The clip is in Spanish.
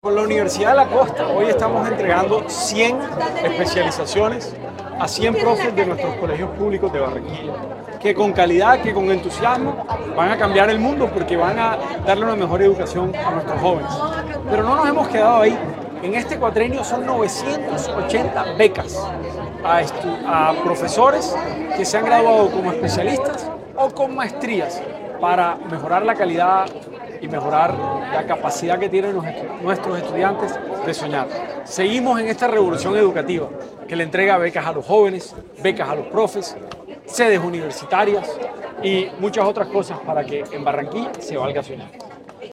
Con la Universidad de la Costa, hoy estamos entregando 100 especializaciones a 100 profes de nuestros colegios públicos de Barranquilla, que con calidad, que con entusiasmo van a cambiar el mundo porque van a darle una mejor educación a nuestros jóvenes. Pero no nos hemos quedado ahí. En este cuatrenio son 980 becas a profesores que se han graduado como especialistas o con maestrías para mejorar la calidad y mejorar la capacidad que tienen nuestros estudiantes de soñar. Seguimos en esta revolución educativa que le entrega becas a los jóvenes, becas a los profes, sedes universitarias y muchas otras cosas para que en Barranquilla se valga soñar.